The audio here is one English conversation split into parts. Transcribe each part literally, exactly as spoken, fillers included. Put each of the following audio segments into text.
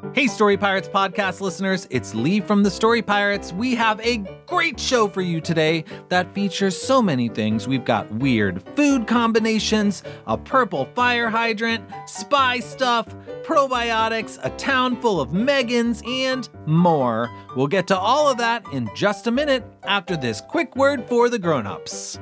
Hey, Story Pirates podcast listeners, it's Lee from the Story Pirates. We have a great show for you today that features so many things. We've got weird food combinations, a purple fire hydrant, spy stuff, probiotics, a town full of Megans, and more. We'll get to all of that in just a minute after this quick word for the grown-ups.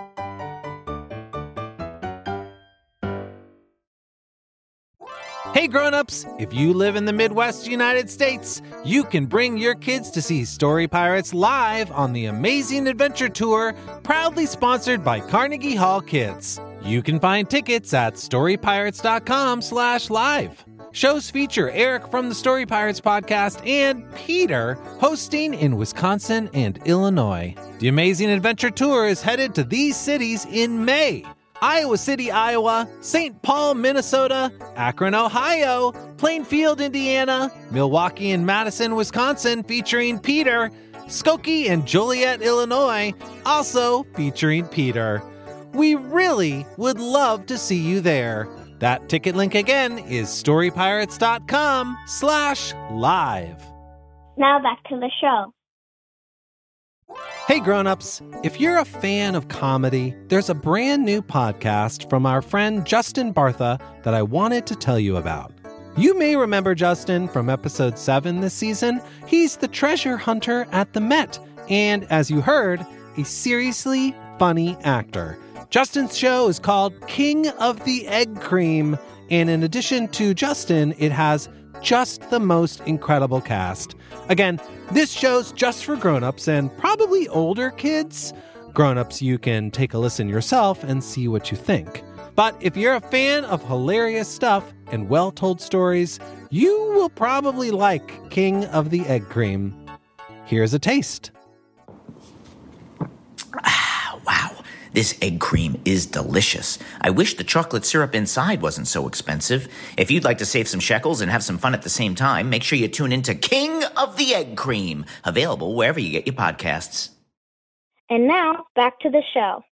Hey grown-ups, if you live in the Midwest United States, you can bring your kids to see Story Pirates live on the Amazing Adventure Tour, proudly sponsored by Carnegie Hall Kids. You can find tickets at storypirates.com slash live. Shows feature Eric from the Story Pirates podcast and Peter hosting in Wisconsin and Illinois. The Amazing Adventure Tour is headed to these cities in May. Iowa City, Iowa, Saint Paul, Minnesota, Akron, Ohio, Plainfield, Indiana, Milwaukee and Madison, Wisconsin, featuring Peter, Skokie and Joliet, Illinois, also featuring Peter. We really would love to see you there. That ticket link again is storypirates.com slash live. Now back to the show. Hey grown-ups, if you're a fan of comedy, there's a brand new podcast from our friend Justin Bartha that I wanted to tell you about. You may remember Justin from episode seven this season. He's the treasure hunter at the Met, and as you heard, a seriously funny actor. Justin's show is called King of the Egg Cream, and in addition to Justin, it has just the most incredible cast. Again, this show's just for grown-ups and probably older kids. Grown-ups, you can take a listen yourself and see what you think. But if you're a fan of hilarious stuff and well-told stories, you will probably like King of the Egg Cream. Here's a taste. Ah, wow. This egg cream is delicious. I wish the chocolate syrup inside wasn't so expensive. If you'd like to save some shekels and have some fun at the same time, make sure you tune into King of the Egg Cream, available wherever you get your podcasts. And now, back to the show.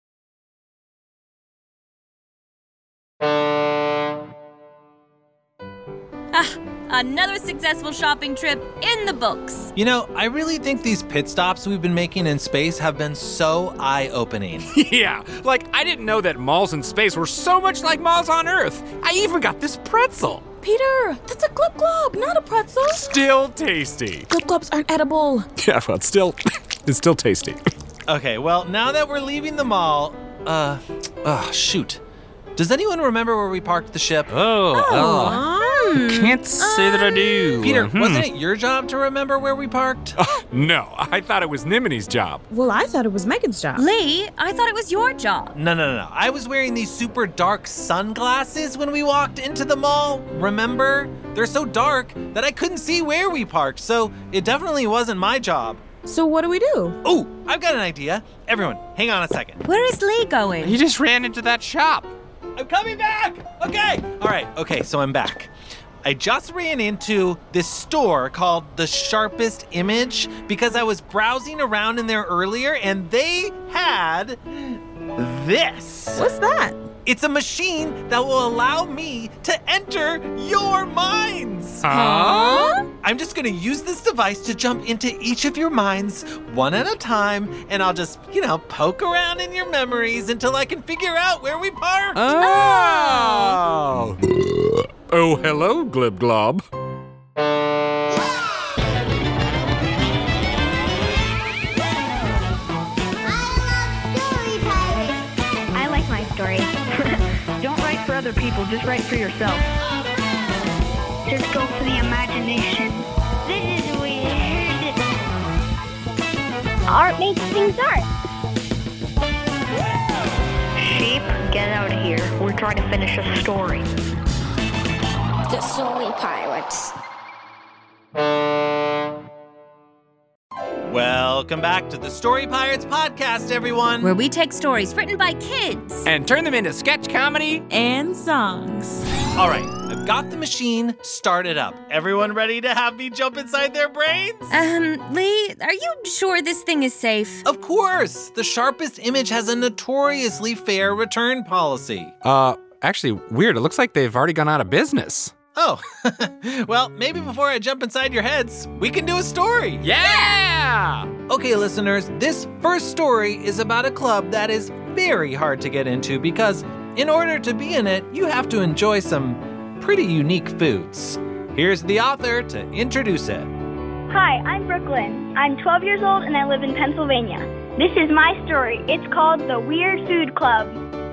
Ah, another successful shopping trip in the books. You know, I really think these pit stops we've been making in space have been so eye-opening. Yeah, like I didn't know that malls in space were so much like malls on Earth. I even got this pretzel. Peter, that's a Glub Glob, not a pretzel. Still tasty. Glub Globs aren't edible. Yeah, well, it's still, it's still tasty. Okay, well, now that we're leaving the mall, uh, oh, shoot. Does anyone remember where we parked the ship? Oh, oh. Can't say that I do. Peter, Hmm. wasn't it your job to remember where we parked? Oh, no, I thought it was Niminy's job. Well, I thought it was Megan's job. Lee, I thought it was your job. No, no, no, no. I was wearing these super dark sunglasses when we walked into the mall. Remember? They're so dark that I couldn't see where we parked, so it definitely wasn't my job. So what do we do? Oh, I've got an idea. Everyone, hang on a second. Where is Lee going? He just ran into that shop. I'm coming back! Okay! All right, okay, so I'm back. I just ran into this store called The Sharpest Image because I was browsing around in there earlier and they had this. What's that? It's a machine that will allow me to enter your minds. Huh? I'm just gonna use this device to jump into each of your minds one at a time, and I'll just, you know, poke around in your memories until I can figure out where we parked. Oh. Oh, hello, Glib Glob. I like my story. Don't write for other people, just write for yourself. Just go for the imagination. This is weird. Art makes things art. Sheep, get out of here. We're trying to finish a story. The Story Pirates. Welcome back to the Story Pirates podcast, everyone. Where we take stories written by kids And turn them into sketch comedy. And songs. All right, I've got the machine started up. Everyone ready to have me jump inside their brains? Um, Lee, are you sure this thing is safe? Of course. The Sharpest Image has a notoriously fair return policy. Uh, actually, weird. It looks like they've already gone out of business. Oh, well, maybe before I jump inside your heads, we can do a story. Yeah! Okay, listeners, this first story is about a club that is very hard to get into because in order to be in it, you have to enjoy some pretty unique foods. Here's the author to introduce it. Hi, I'm Brooklyn. I'm twelve years old and I live in Pennsylvania. This is my story. It's called The Weird Food Club.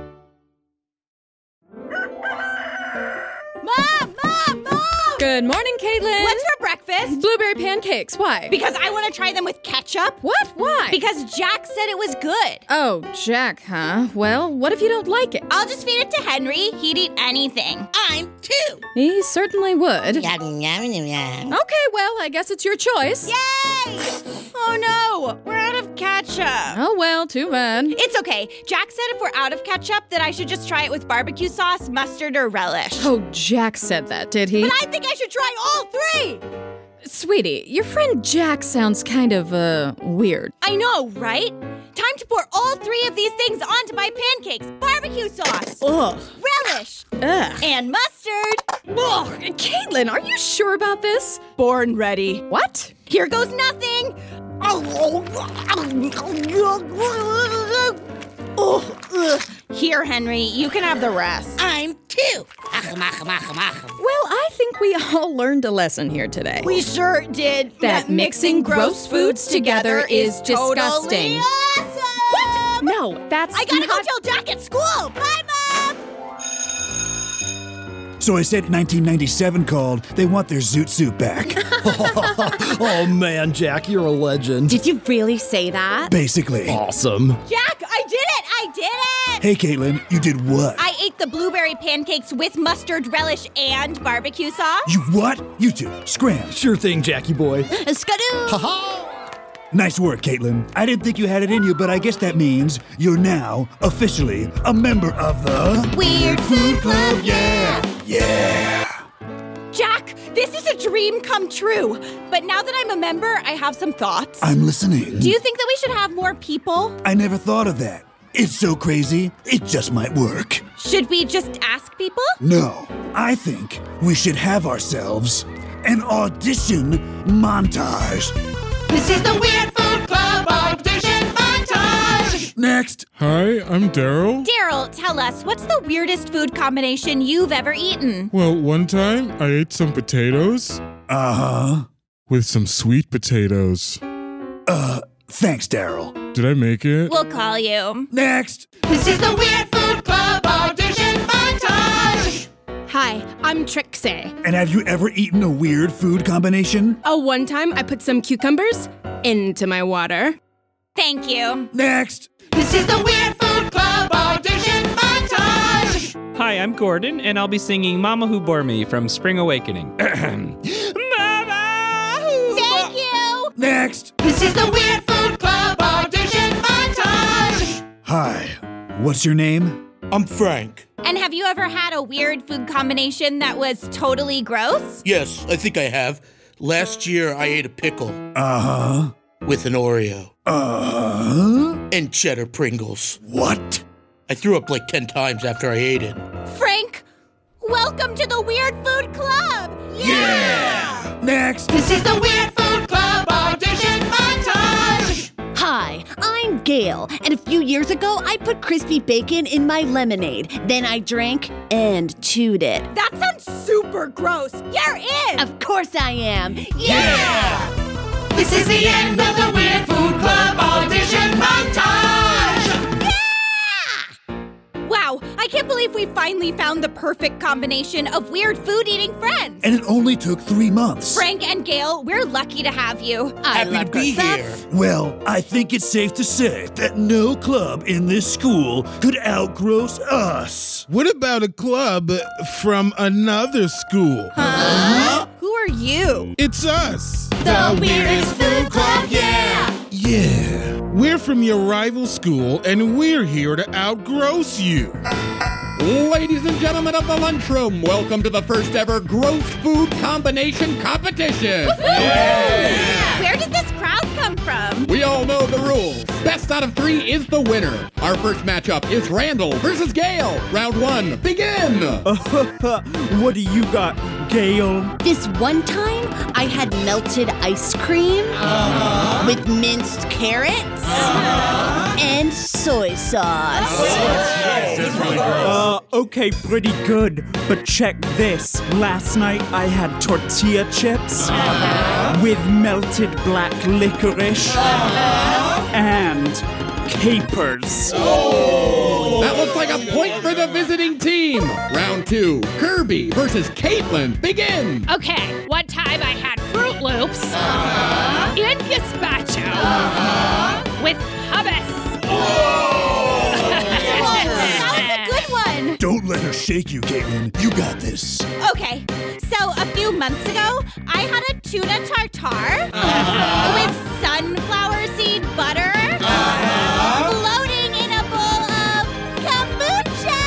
Mom! Mom! Mom! Good morning, Caitlin. What's for breakfast? Blueberry pancakes. Why? Because I want to try them with ketchup. What? Why? Because Jack said it was good. Oh, Jack, huh? Well, what if you don't like it? I'll just feed it to Henry. He'd eat anything. I'm two. He certainly would. Yum, yum, yum, yum. Okay, well, I guess it's your choice. Yay! Oh no, we're out of ketchup. Oh well, too bad. It's okay. Jack said if we're out of ketchup, that I should just try it with barbecue sauce, mustard, or relish. Oh, Jack said that, did he? But I think I should try all three! Sweetie, your friend Jack sounds kind of, uh, weird. I know, right? Time to pour all three of these things onto my pancakes. Barbecue sauce. Ugh. Relish. Ugh. And mustard. Ugh. Caitlin, are you sure about this? Born ready. What? Here goes nothing. Oh, here, Henry, you can have the rest. I'm two. Well, I think we all learned a lesson here today. We sure did. That, that mixing gross foods together is disgusting. Totally awesome. What? No, that's I gotta not... go tell Jack at school. Bye, Mom. So I said nineteen ninety-seven called. They want their Zoot Suit back. Oh man, Jack, you're a legend. Did you really say that? Basically. Awesome. Jack, I did it! I did it! Hey, Caitlin, you did what? I ate the blueberry pancakes with mustard, relish, and barbecue sauce. You what? You two, scram. Sure thing, Jackie boy. Skadoo! Ha-ha! Nice work, Caitlin. I didn't think you had it in you, but I guess that means you're now officially a member of the Weird Food Club, yeah! Yeah! Jack, this is a dream come true. But now that I'm a member, I have some thoughts. I'm listening. Do you think that we should have more people? I never thought of that. It's so crazy, it just might work. Should we just ask people? No, I think we should have ourselves an audition montage. This is the Weird Food Club audition montage! Next. Hi, I'm Daryl. Daryl, tell us, what's the weirdest food combination you've ever eaten? Well, one time I ate some potatoes. Uh-huh. With some sweet potatoes. Uh, thanks, Daryl. Did I make it? We'll call you. Next. This is the Weird Food Club audition montage! Hi, I'm Trixie. And have you ever eaten a weird food combination? Oh, one time I put some cucumbers into my water. Thank you. Next. This is the Weird Food Club audition montage! Hi, I'm Gordon, and I'll be singing Mama Who Bore Me from Spring Awakening. Mama Who Thank you! Next. This is the Weird Food Club audition montage! Hi, what's your name? I'm Frank. And have you ever had a weird food combination that was totally gross? Yes, I think I have. Last year, I ate a pickle. Uh-huh. With an Oreo. Uh-huh. And cheddar Pringles. What? I threw up like ten times after I ate it. Frank, welcome to the Weird Food Club! Yeah! yeah! Next! This is the Weird Food Club audition montage! Hi, I'm Gail, and a few years ago, I put crispy bacon in my lemonade. Then I drank and chewed it. That sounds super gross. You're in! Of course I am. Yeah! yeah! This is the end of the Weird Food Club audition montage! Yeah! Wow, I can't believe we finally found the perfect combination of weird food-eating friends. And it only took three months. Frank and Gail, we're lucky to have you. I Happy to be here. Well, I think it's safe to say that no club in this school could outgross us. What about a club from another school? Huh? huh? Who are you? It's us. The Weirdest Food Club, yeah! Yeah. We're from your rival school, and we're here to outgross you. Ladies and gentlemen of the lunchroom, welcome to the first ever gross food combination competition. Yeah. Where did this crowd come from? We all know the rules. Best out of three is the winner. Our first matchup is Randall versus Gail. Round one, begin! What do you got, Gail? This one time, I had melted ice cream uh-huh. with minced carrots uh-huh. and soy sauce. Yes, that's really gross. Uh, okay, pretty good. But check this. Last night, I had tortilla chips uh-huh. with melted black licorice uh-huh. and capers. Oh! That looks like a point for the visiting team. Round two, Kirby versus Caitlin. Begin. Okay, one time I had Fruit Loops uh-huh. in gazpacho uh-huh. with hummus. Oh! That was a good one. Don't let her shake you, Caitlin. You got this. Okay, so a few months ago, I had a tuna tartare uh-huh. with sunflower seed butter uh-huh. floating in a bowl of kombucha.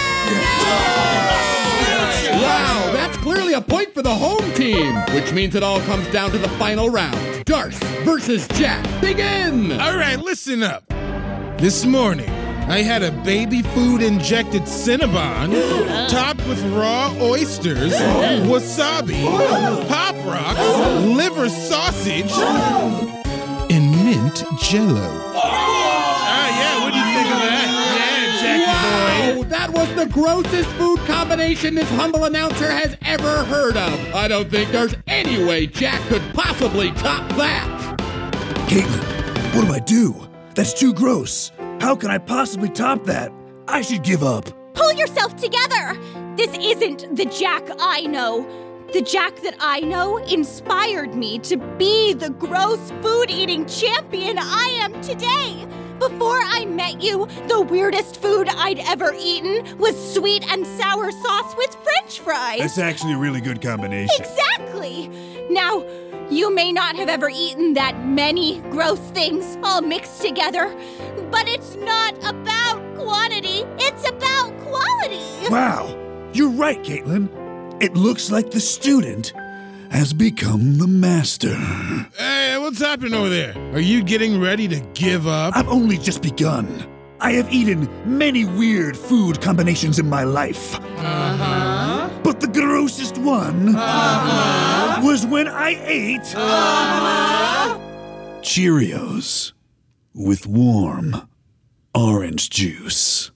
Wow, that's clearly a point for the home team, which means it all comes down to the final round. Darth versus Jack. Begin. All right, listen up. This morning, I had a baby food injected Cinnabon topped with raw oysters, wasabi, Pop Rocks, liver sausage, and mint jello. Ah, yeah, what do you think of that? Yeah, Jackie boy. That was the grossest food combination this humble announcer has ever heard of. I don't think there's any way Jack could possibly top that. Caitlin, what do I do? That's too gross. How can I possibly top that? I should give up. Pull yourself together. This isn't the Jack I know. The Jack that I know inspired me to be the gross food-eating champion I am today. Before I met you, the weirdest food I'd ever eaten was sweet and sour sauce with French fries. That's actually a really good combination. Exactly. Now, you may not have ever eaten that many gross things all mixed together, but it's not about quantity, it's about quality. Wow, you're right, Caitlin. It looks like the student has become the master. Hey, what's happening over there? Are you getting ready to give up? I've only just begun. I have eaten many weird food combinations in my life. Uh-huh. But the grossest one uh-huh. was when I ate uh-huh. Cheerios with warm orange juice.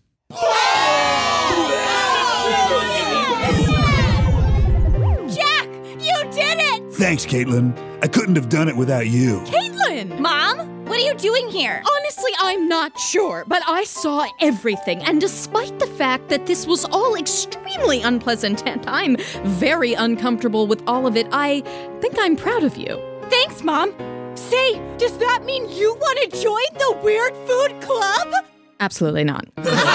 Jack, you did it! Thanks, Caitlin. I couldn't have done it without you. Caitlin! Mom, what are you doing here? Honestly, I'm not sure, but I saw everything, and despite the fact that this was all extremely unpleasant and I'm very uncomfortable with all of it, I think I'm proud of you. Thanks, Mom. Say, does that mean you want to join the Weird Food Club? Absolutely not.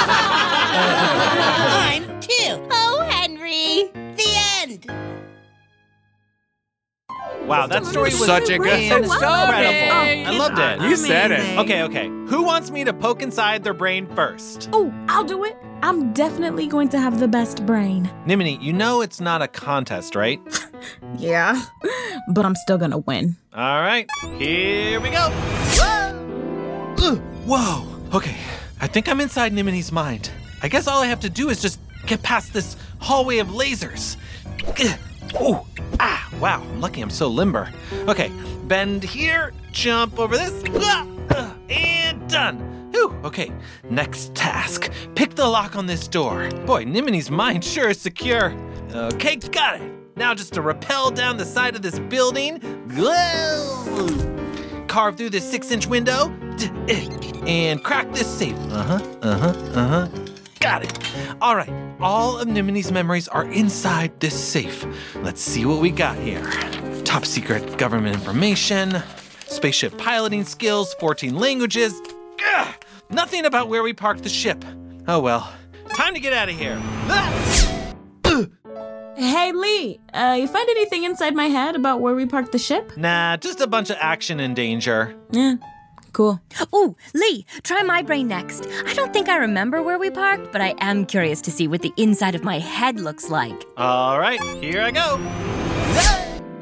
I'm too. Oh, Henry. The end. Wow, that story was such a good story. incredible. I loved it. You said it. Okay, okay. Who wants me to poke inside their brain first? Oh, I'll do it. I'm definitely going to have the best brain. Nimini, you know it's not a contest, right? Yeah, but I'm still gonna win. All right, here we go. Whoa! Whoa. Okay, I think I'm inside Nimini's mind. I guess all I have to do is just get past this hallway of lasers. Oh, ah, wow, I'm lucky I'm so limber. Okay, bend here, jump over this, and done. Whew, okay, next task. Pick the lock on this door. Boy, Nimini's mind sure is secure. Okay, got it. Now just to rappel down the side of this building. Carve through this six-inch window. And crack this safe. Uh-huh, uh-huh, uh-huh. Got it. All right, all of Nimini's memories are inside this safe. Let's see what we got here. Top secret government information, spaceship piloting skills, fourteen languages. Ugh, nothing about where we parked the ship. Oh well, time to get out of here. Hey, Lee, uh, you find anything inside my head about where we parked the ship? Nah, just a bunch of action and danger. Yeah. Cool. Ooh, Lee, try my brain next. I don't think I remember where we parked, but I am curious to see what the inside of my head looks like. All right, here I go.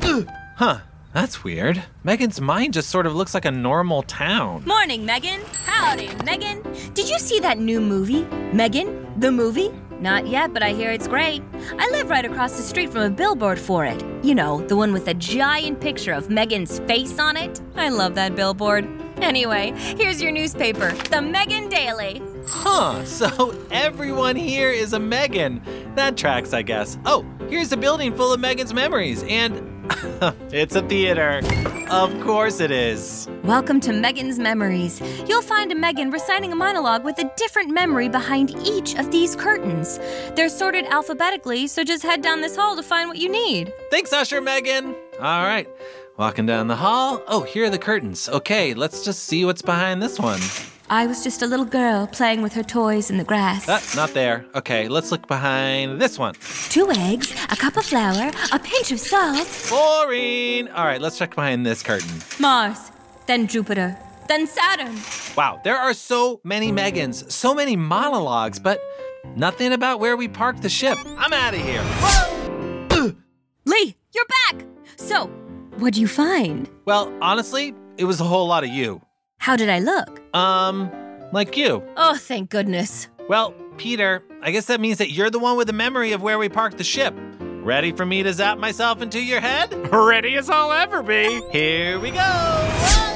Huh, that's weird. Megan's mind just sort of looks like a normal town. Morning, Megan. How Howdy, Megan. Did you see that new movie? Megan, the movie? Not yet, but I hear it's great. I live right across the street from a billboard for it. You know, the one with a giant picture of Megan's face on it. I love that billboard. Anyway, here's your newspaper, the Megan Daily. Huh, so everyone here is a Megan. That tracks, I guess. Oh, here's a building full of Megan's memories, and it's a theater. Of course it is. Welcome to Megan's Memories. You'll find a Megan reciting a monologue with a different memory behind each of these curtains. They're sorted alphabetically, so just head down this hall to find what you need. Thanks, Usher Megan. All right, walking down the hall. Oh, here are the curtains. Okay, let's just see what's behind this one. I was just a little girl playing with her toys in the grass. Ah, not there. Okay, let's look behind this one. Two eggs, a cup of flour, a pinch of salt. Boring. All right, let's check behind this curtain. Mars, then Jupiter, then Saturn. Wow, there are so many Megans, so many monologues, but nothing about where we parked the ship. I'm out of here. Lee, you're back. So, what'd you find? Well, honestly, it was a whole lot of you. How did I look? Um, like you. Oh, thank goodness. Well, Peter, I guess that means that you're the one with the memory of where we parked the ship. Ready for me to zap myself into your head? Ready as I'll ever be. Here we go.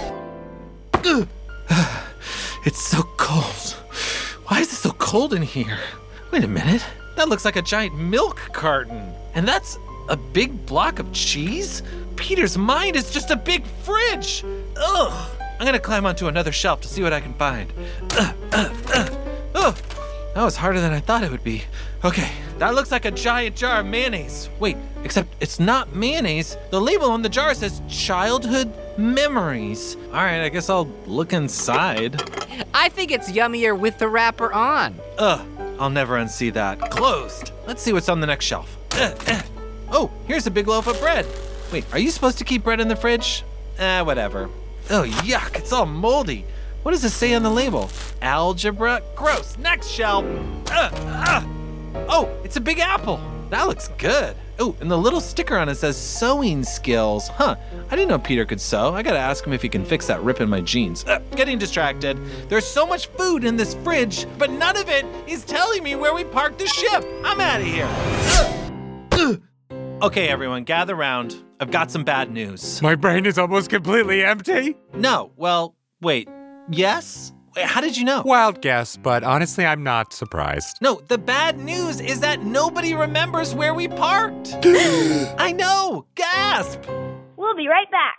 It's so cold. Why is it so cold in here? Wait a minute. That looks like a giant milk carton. And that's a big block of cheese? Peter's mind is just a big fridge. Ugh. I'm gonna climb onto another shelf to see what I can find. Uh, uh, uh. Oh, that was harder than I thought it would be. Okay, that looks like a giant jar of mayonnaise. Wait, except it's not mayonnaise. The label on the jar says childhood memories. All right, I guess I'll look inside. I think it's yummier with the wrapper on. Ugh, I'll never unsee that. Closed. Let's see what's on the next shelf. Uh, uh. Oh, here's a big loaf of bread. Wait, are you supposed to keep bread in the fridge? Eh, whatever. Oh, yuck, it's all moldy. What does it say on the label? Algebra? Gross. Next shelf. Uh, uh. Oh, it's a big apple. That looks good. Oh, and the little sticker on it says sewing skills. Huh, I didn't know Peter could sew. I gotta ask him if he can fix that rip in my jeans. Uh, getting distracted. There's so much food in this fridge, but none of it is telling me where we parked the ship. I'm out of here. Uh, uh. Okay, everyone, gather round. I've got some bad news. My brain is almost completely empty. No, well, wait. Yes? Wait, how did you know? Wild guess, but honestly, I'm not surprised. No, the bad news is that nobody remembers where we parked. I know! Gasp! We'll be right back.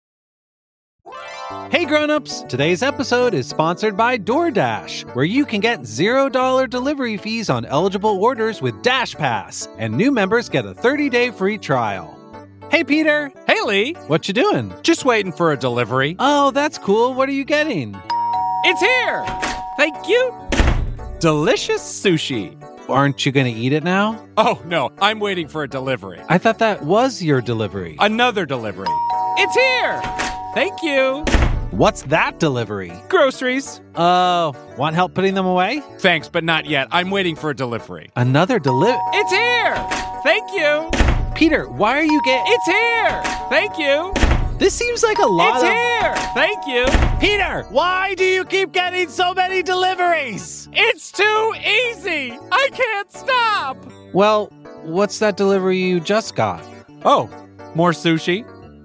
Hey grown-ups, today's episode is sponsored by DoorDash, where you can get zero dollars delivery fees on eligible orders with Dash Pass, and new members get a thirty-day free trial. Hey Peter! Hey Lee! What you doing? Just waiting for a delivery. Oh, that's cool. What are you getting? It's here! Thank you! Delicious sushi. Aren't you gonna eat it now? Oh, no, I'm waiting for a delivery. I thought that was your delivery. Another delivery. It's here! Thank you. What's that delivery? Groceries. Oh, uh, want help putting them away? Thanks, but not yet. I'm waiting for a delivery. Another delivery? It's here! Thank you. Peter, why are you getting... It's here! Thank you. This seems like a lot it's of... It's here! Thank you. Peter, why do you keep getting so many deliveries? It's too easy! I can't stop! Well, what's that delivery you just got? Oh, more sushi.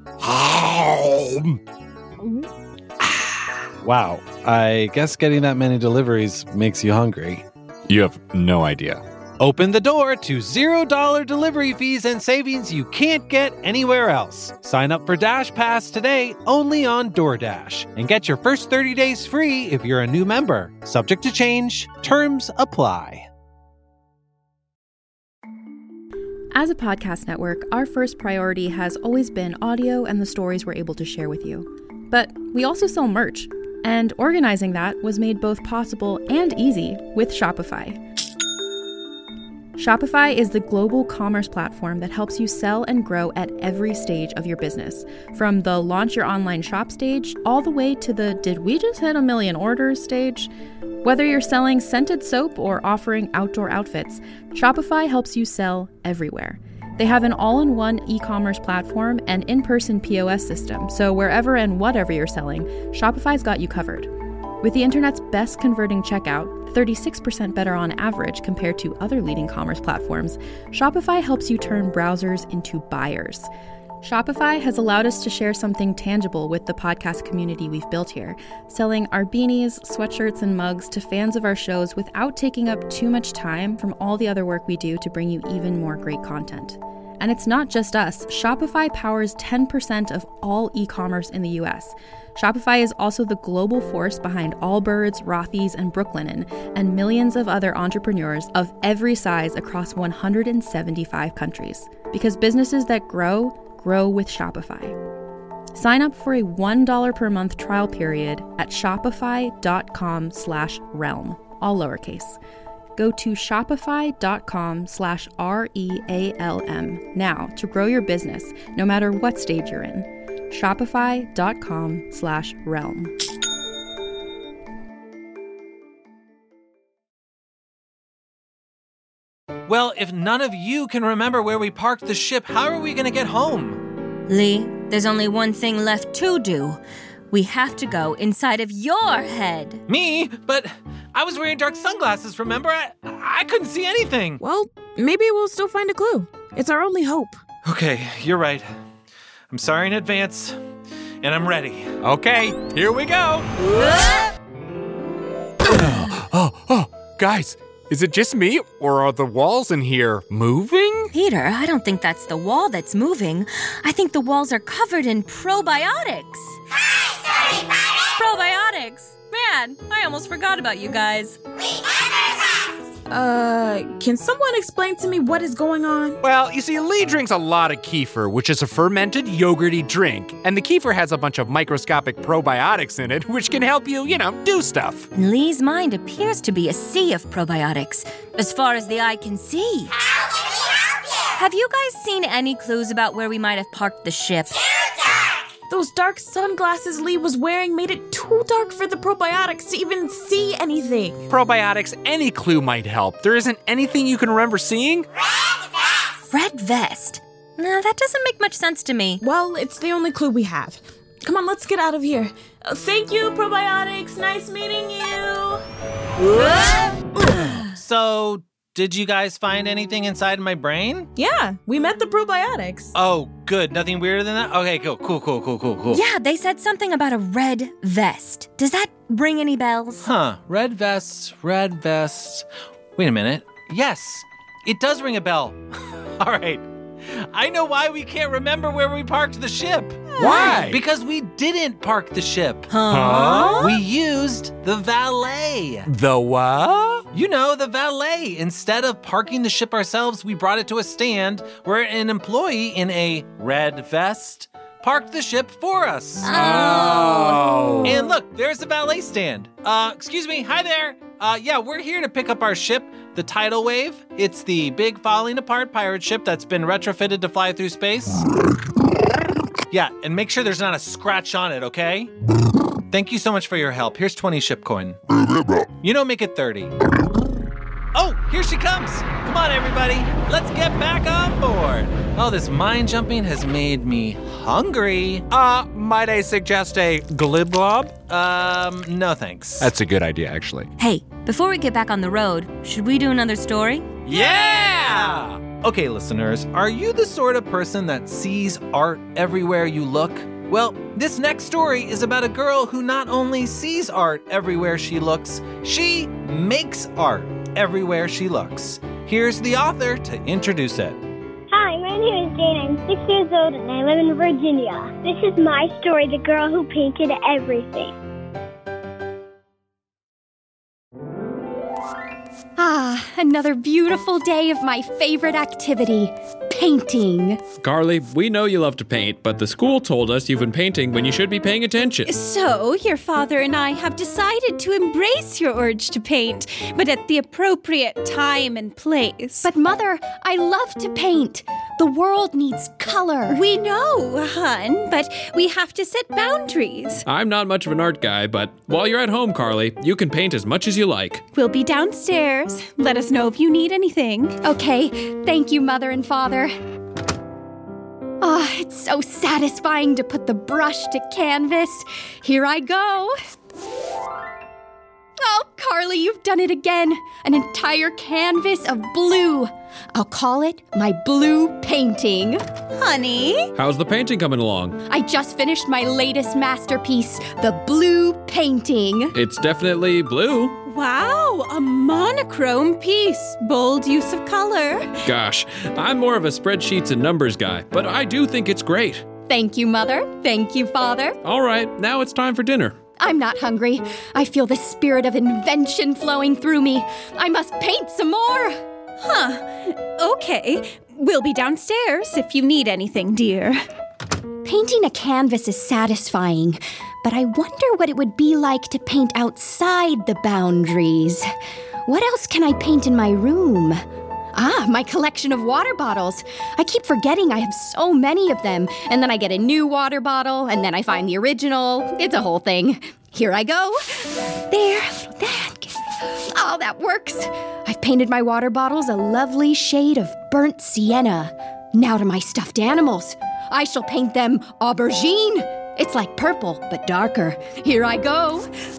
Wow, I guess getting that many deliveries makes you hungry. You have no idea. Open the door to zero dollars delivery fees and savings you can't get anywhere else. Sign up for Dash Pass today only on DoorDash and get your first thirty days free if you're a new member. Subject to change. Terms apply. As a podcast network, our first priority has always been audio and the stories we're able to share with you. But we also sell merch, and organizing that was made both possible and easy with Shopify. Shopify is the global commerce platform that helps you sell and grow at every stage of your business, from the launch your online shop stage all the way to the did we just hit a million orders stage. Whether you're selling scented soap or offering outdoor outfits, Shopify helps you sell everywhere. They have an all-in-one e-commerce platform and in-person P O S system, so wherever and whatever you're selling, Shopify's got you covered. With the internet's best converting checkout, thirty-six percent better on average compared to other leading commerce platforms, Shopify helps you turn browsers into buyers. Shopify has allowed us to share something tangible with the podcast community we've built here, selling our beanies, sweatshirts, and mugs to fans of our shows without taking up too much time from all the other work we do to bring you even more great content. And it's not just us. Shopify powers ten percent of all e-commerce in the U S. Shopify is also the global force behind Allbirds, Rothy's, and Brooklinen, and millions of other entrepreneurs of every size across one hundred seventy-five countries. Because businesses that grow, grow with Shopify. Sign up for a one dollar per month trial period at shopify.com slash realm, all lowercase. Go to shopify.com slash R-E-A-L-M now to grow your business, no matter what stage you're in. Shopify.com slash realm. Well, if none of you can remember where we parked the ship, how are we going to get home? Lee, there's only one thing left to do. We have to go inside of your head. Me? But I was wearing dark sunglasses, remember? I, I couldn't see anything. Well, maybe we'll still find a clue. It's our only hope. Okay, you're right. I'm sorry in advance, and I'm ready. Okay, here we go. oh, oh, guys, is it just me, or are the walls in here moving? Peter, I don't think that's the wall that's moving. I think the walls are covered in probiotics. Probiotics! Man, I almost forgot about you guys. Uh, can someone explain to me what is going on? Well, you see, Lee drinks a lot of kefir, which is a fermented yogurty drink. And the kefir has a bunch of microscopic probiotics in it, which can help you, you know, do stuff. Lee's mind appears to be a sea of probiotics, as far as the eye can see. Have you guys seen any clues about where we might have parked the ship? Those dark sunglasses Lee was wearing made it too dark for the probiotics to even see anything. Probiotics, any clue might help. There isn't anything you can remember seeing? Red vest! Red vest? No, that doesn't make much sense to me. Well, it's the only clue we have. Come on, let's get out of here. Uh, thank you, probiotics. Nice meeting you. So, did you guys find anything inside my brain? Yeah, we met the probiotics. Oh, good. Nothing weirder than that? Okay, cool, cool, cool, cool, cool, cool. Yeah, they said something about a red vest. Does that ring any bells? Huh, red vest, red vest. Wait a minute. Yes, it does ring a bell. All right. I know why we can't remember where we parked the ship. Why? Because we didn't park the ship. Huh? We used the valet. The what? You know, the valet. Instead of parking the ship ourselves, we brought it to a stand where an employee in a red vest parked the ship for us. Oh. And look, there's the valet stand. Uh, excuse me, hi there. Uh, yeah, we're here to pick up our ship, the Tidal Wave. It's the big falling apart pirate ship that's been retrofitted to fly through space. Yeah, and make sure there's not a scratch on it, okay? Thank you so much for your help. Here's twenty ship coin. You know, make it thirty. Oh, here she comes. Come on, everybody. Let's get back on board. Oh, this mine jumping has made me hungry. Uh, might I suggest a glib glob? Um, no thanks. That's a good idea, actually. Hey, before we get back on the road, should we do another story? Yeah! Okay, listeners, are you the sort of person that sees art everywhere you look? Well, this next story is about a girl who not only sees art everywhere she looks, she makes art everywhere she looks. Here's the author to introduce it. Hi, my name is Jane. I'm six years old and I live in Virginia. This is my story, The Girl Who Painted Everything. Ah, another beautiful day of my favorite activity, painting. Carly, we know you love to paint, but the school told us you've been painting when you should be paying attention. So, your father and I have decided to embrace your urge to paint, but at the appropriate time and place. But Mother, I love to paint. The world needs color. We know, hon, but we have to set boundaries. I'm not much of an art guy, but while you're at home, Carly, you can paint as much as you like. We'll be downstairs. Let us know if you need anything. Okay, thank you, Mother and Father. Oh, it's so satisfying to put the brush to canvas. Here I go. Oh, Carly, you've done it again. An entire canvas of blue. I'll call it my blue painting. Honey? How's the painting coming along? I just finished my latest masterpiece, the blue painting. It's definitely blue. Wow, a monochrome piece. Bold use of color. Gosh, I'm more of a spreadsheets and numbers guy, but I do think it's great. Thank you, Mother. Thank you, Father. All right, now it's time for dinner. I'm not hungry. I feel the spirit of invention flowing through me. I must paint some more. Huh. Okay. We'll be downstairs if you need anything, dear. Painting a canvas is satisfying, but I wonder what it would be like to paint outside the boundaries. What else can I paint in my room? Ah, my collection of water bottles. I keep forgetting I have so many of them, and then I get a new water bottle, and then I find the original. It's a whole thing. Here I go. There, that. Oh, that works. I've painted my water bottles a lovely shade of burnt sienna. Now to my stuffed animals. I shall paint them aubergine. It's like purple, but darker. Here I go.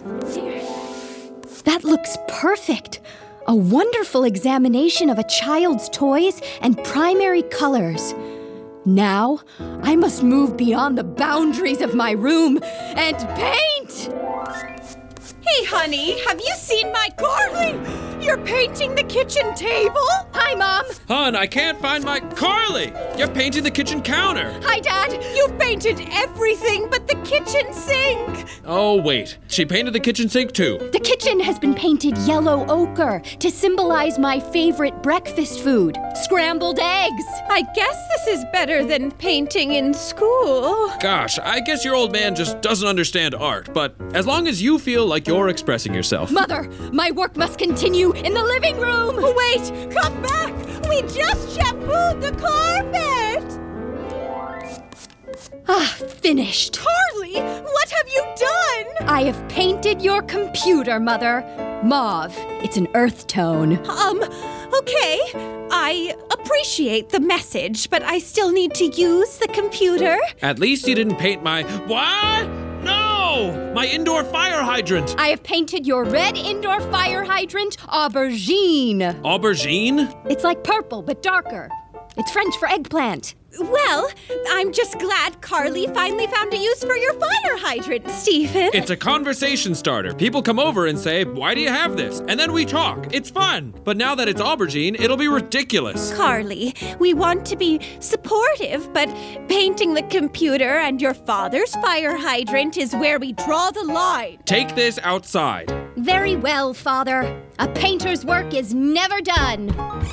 That looks perfect. A wonderful examination of a child's toys and primary colors. Now, I must move beyond the boundaries of my room and paint! Hey, honey, have you seen my Carly? You're painting the kitchen table? Hi, Mom. Hon, I can't find my Carly. You're painting the kitchen counter. Hi, Dad. You've painted everything but the kitchen sink. Oh, wait. She painted the kitchen sink, too. The kitchen has been painted yellow ochre to symbolize my favorite breakfast food, scrambled eggs. I guess this is better than painting in school. Gosh, I guess your old man just doesn't understand art, but as long as you feel like you're expressing yourself. Mother, my work must continue in the living room. Wait, come back. We just shampooed the carpet. Ah, finished. Carly, what have you done? I have painted your computer, Mother. Mauve. It's an earth tone. Um, okay. I appreciate the message, but I still need to use the computer. At least you didn't paint my... What? No! My indoor fire hydrant! I have painted your red indoor fire hydrant aubergine. Aubergine? It's like purple, but darker. It's French for eggplant. Well, I'm just glad Carly finally found a use for your fire hydrant, Stephen. It's a conversation starter. People come over and say, why do you have this? And then we talk. It's fun. But now that it's aubergine, it'll be ridiculous. Carly, we want to be supportive, but painting the computer and your father's fire hydrant is where we draw the line. Take this outside. Very well, Father. A painter's work is never done.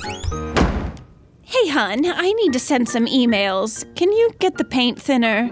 Hey, hon, I need to send some emails. Can you get the paint thinner?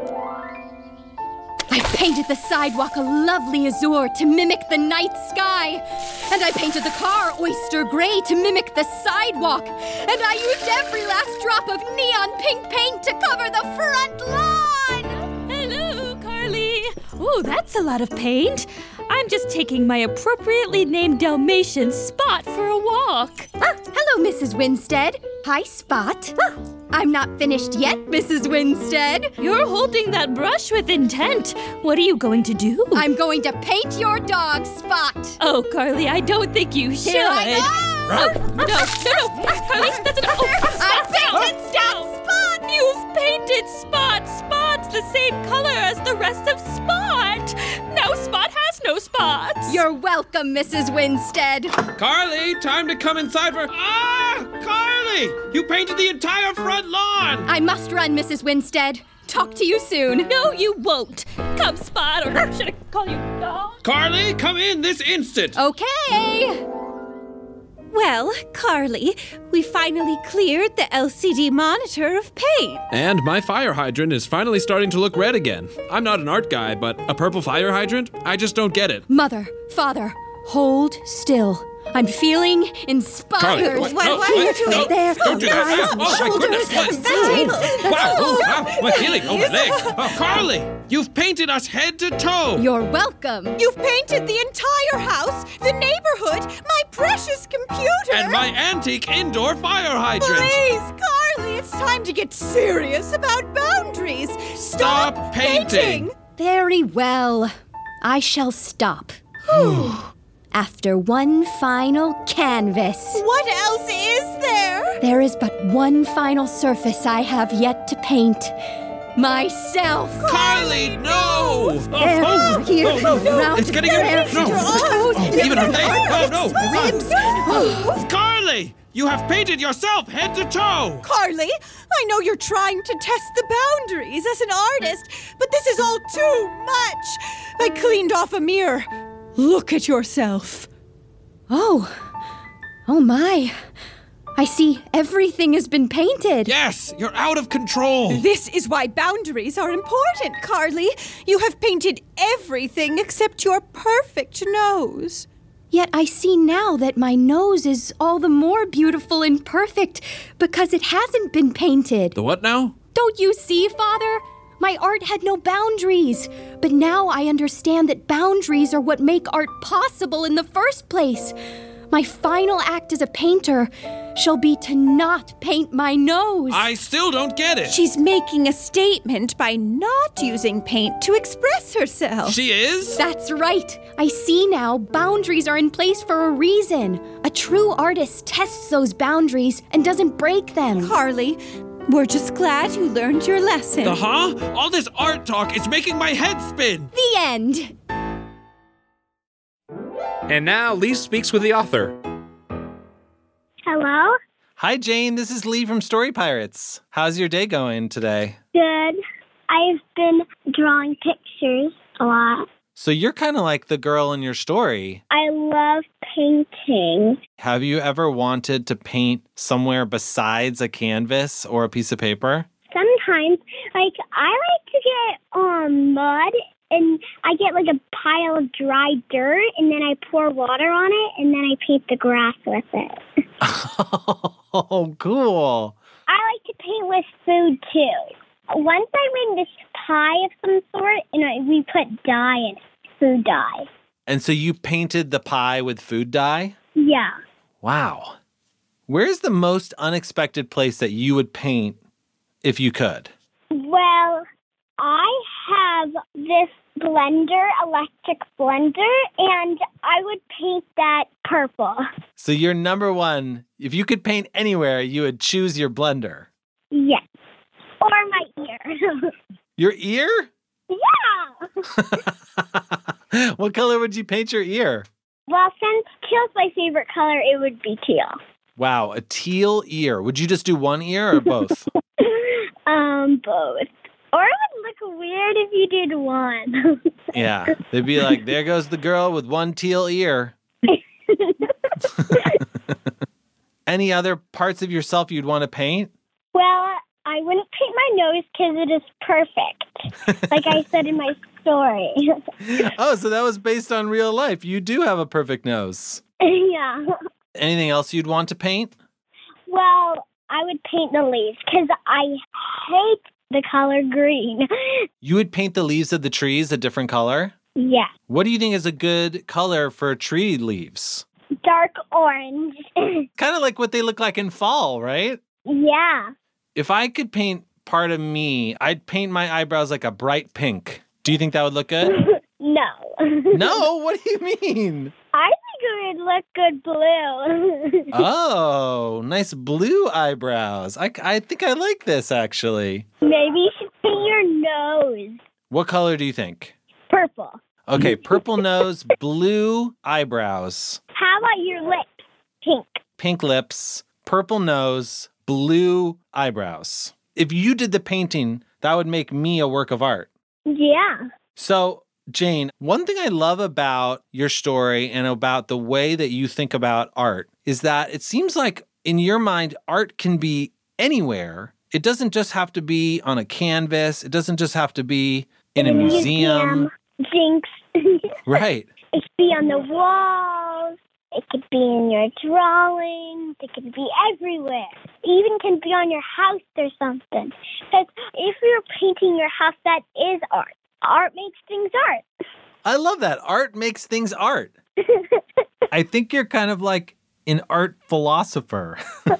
I painted the sidewalk a lovely azure to mimic the night sky. And I painted the car oyster gray to mimic the sidewalk. And I used every last drop of neon pink paint to cover the front lawn. Hello, Carly. Ooh, that's a lot of paint. I'm just taking my appropriately named Dalmatian Spot for a walk. Ah, hello, Missus Winstead. Hi, Spot. Ah, I'm not finished yet, Missus Winstead. You're holding that brush with intent. What are you going to do? I'm going to paint your dog, Spot. Oh, Carly, I don't think you should. Here I go. Oh, no, no, no, Carly, that's enough. Oh, I painted down. Spot. You've painted Spot. Spot's the same color as the rest of Spot. Now Spot has no spots. You're welcome, Missus Winstead. Carly, time to come inside for... Ah! Carly! You painted the entire front lawn! I must run, Missus Winstead. Talk to you soon. No, you won't. Come, Spot, or should I call you dog? Carly, come in this instant. Okay. Well, Carly, we finally cleared the L C D monitor of paint. And my fire hydrant is finally starting to look red again. I'm not an art guy, but a purple fire hydrant? I just don't get it. Mother, Father, hold still. I'm feeling inspired. Carly, what? What, No, what are you what? doing? No, There. don't do that. Arms, Oh, my shoulders, goodness. that's Wow, right. Ooh, wow, my feeling over the legs. Oh, Carly, you've painted us head to toe. You're welcome. You've painted the entire house, the neighborhood, my precious computer. And my antique indoor fire hydrant. Please, Carly, it's time to get serious about boundaries. Stop, Stop painting. Very well. I shall stop. after one final canvas. What else is there? There is but one final surface I have yet to paint. Myself. Carly, no! There, Oh, here, oh, no, no, round it's getting there, in. No. oh, Oh, even her face. Oh, no. ribs. Oh. Carly, you have painted yourself head to toe. Carly, I know you're trying to test the boundaries as an artist, but this is all too much. I cleaned off a mirror. Look at yourself. Oh. Oh, my. I see everything has been painted. Yes, you're out of control. This is why boundaries are important, Carly. You have painted everything except your perfect nose. Yet I see now that my nose is all the more beautiful and perfect because it hasn't been painted. The what now? Don't you see, Father? My art had no boundaries. But now I understand that boundaries are what make art possible in the first place. My final act as a painter shall be to not paint my nose. I still don't get it. She's making a statement by not using paint to express herself. She is? That's right. I see now boundaries are in place for a reason. A true artist tests those boundaries and doesn't break them. Carly, we're just glad you learned your lesson. The huh? All this art talk is making my head spin. The end. And now Lee speaks with the author. Hello? Hi, Jane. This is Lee from Story Pirates. How's your day going today? Good. I've been drawing pictures a lot. So you're kind of like the girl in your story. I love painting. Have you ever wanted to paint somewhere besides a canvas or a piece of paper? Sometimes, like, I like to get um, mud, and I get, like, a pile of dry dirt, and then I pour water on it, and then I paint the grass with it. Oh, cool. I like to paint with food, too. Once I made this pie of some sort, and I, we put dye in it, food dye. And so you painted the pie with food dye? Yeah. Wow. Where's the most unexpected place that you would paint if you could? Well, I have this blender, electric blender, and I would paint that purple. So you're number one. If you could paint anywhere, you would choose your blender. Yes. Or my ear. Your ear? Yeah. What color would you paint your ear? Well, since teal's my favorite color, it would be teal. Wow, a teal ear. Would you just do one ear or both? um, both. Or it would look weird if you did one. Yeah, they'd be like, there goes the girl with one teal ear. Any other parts of yourself you'd want to paint? Well, I wouldn't paint my nose because it is perfect, like I said in my story. Oh, so that was based on real life. You do have a perfect nose. Yeah. Anything else you'd want to paint? Well, I would paint the leaves because I hate the color green. You would paint the leaves of the trees a different color? Yeah. What do you think is a good color for tree leaves? Dark orange. Kind of like what they look like in fall, right? Yeah. If I could paint part of me, I'd paint my eyebrows like a bright pink. Do you think that would look good? No. No? What do you mean? I think it would look good blue. Oh, nice blue eyebrows. I, I think I like this, actually. Maybe you should paint your nose. What color do you think? Purple. Okay, purple nose, blue eyebrows. How about your lips? Pink. Pink lips, purple nose, blue eyebrows. If you did the painting, that would make me a work of art. Yeah. So, Jane, one thing I love about your story and about the way that you think about art is that it seems like in your mind, art can be anywhere. It doesn't just have to be on a canvas. It doesn't just have to be in a museum. Jinx. Right. It could be on the walls. It could be in your drawings. It could be everywhere. It even can be on your house or something. Because if you're painting your house, that is art. Art makes things art. I love that. Art makes things art. I think you're kind of like an art philosopher.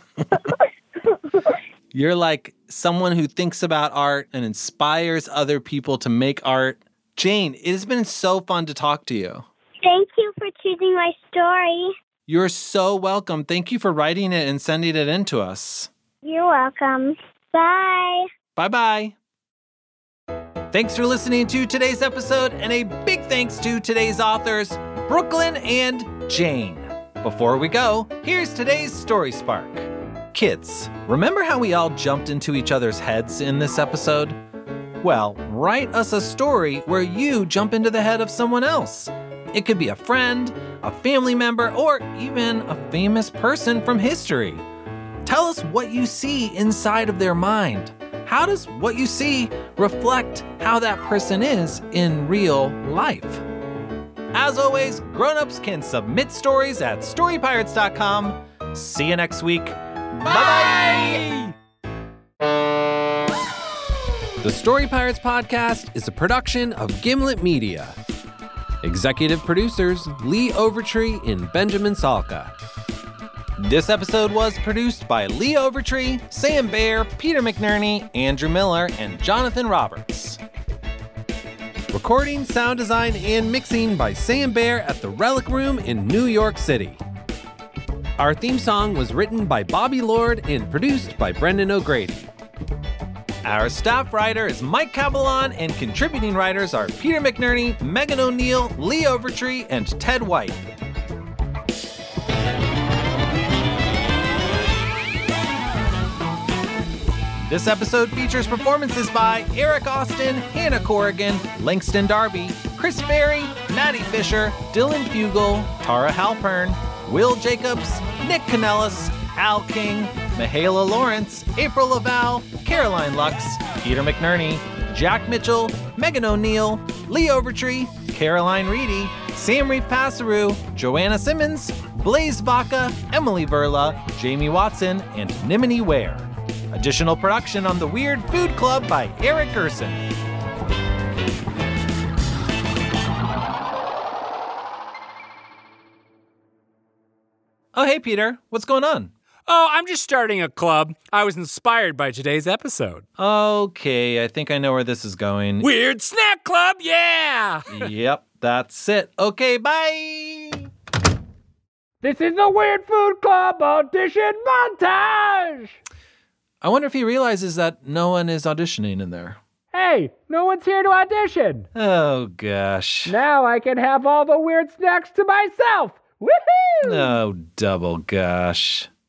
You're like someone who thinks about art and inspires other people to make art. Jane, it has been so fun to talk to you. Thank you for choosing my story. You're so welcome. Thank you for writing it and sending it in to us. You're welcome. Bye. Bye-bye. Thanks for listening to today's episode, and a big thanks to today's authors, Brooklyn and Jane. Before we go, here's today's Story Spark. Kids, remember how we all jumped into each other's heads in this episode? Well, write us a story where you jump into the head of someone else. It could be a friend, a family member, or even a famous person from history. Tell us what you see inside of their mind. How does what you see reflect how that person is in real life? As always, grown-ups can submit stories at story pirates dot com. See you next week. Bye! The Story Pirates Podcast is a production of Gimlet Media. Executive producers Lee Overtree and Benjamin Salka. This episode was produced by Lee Overtree, Sam Baer, Peter McNerney, Andrew Miller, and Jonathan Roberts. Recording, sound design, and mixing by Sam Baer at the Relic Room in New York City. Our theme song was written by Bobby Lord and produced by Brendan O'Grady. Our staff writer is Mike Cabalon, and contributing writers are Peter McNerney, Megan O'Neill, Lee Overtree, and Ted White. This episode features performances by Eric Austin, Hannah Corrigan, Langston Darby, Chris Berry, Maddie Fisher, Dylan Fugel, Tara Halpern, Will Jacobs, Nick Kanellis, Al King, Mihaela Lawrence, April Laval, Caroline Lux, Peter McNerney, Jack Mitchell, Megan O'Neill, Lee Overtree, Caroline Reedy, Sam Reef Passeru, Joanna Simmons, Blaze Vaca, Emily Verla, Jamie Watson, and Nimini Ware. Additional production on The Weird Food Club by Eric Gerson. Oh, hey, Peter. What's going on? Oh, I'm just starting a club. I was inspired by today's episode. Okay, I think I know where this is going. Weird Snack Club, yeah! Yep, that's it. Okay, bye! This is the Weird Food Club audition montage! I wonder if he realizes that no one is auditioning in there. Hey, no one's here to audition. Oh, gosh. Now I can have all the weird snacks to myself. Woohoo! Oh, double gosh.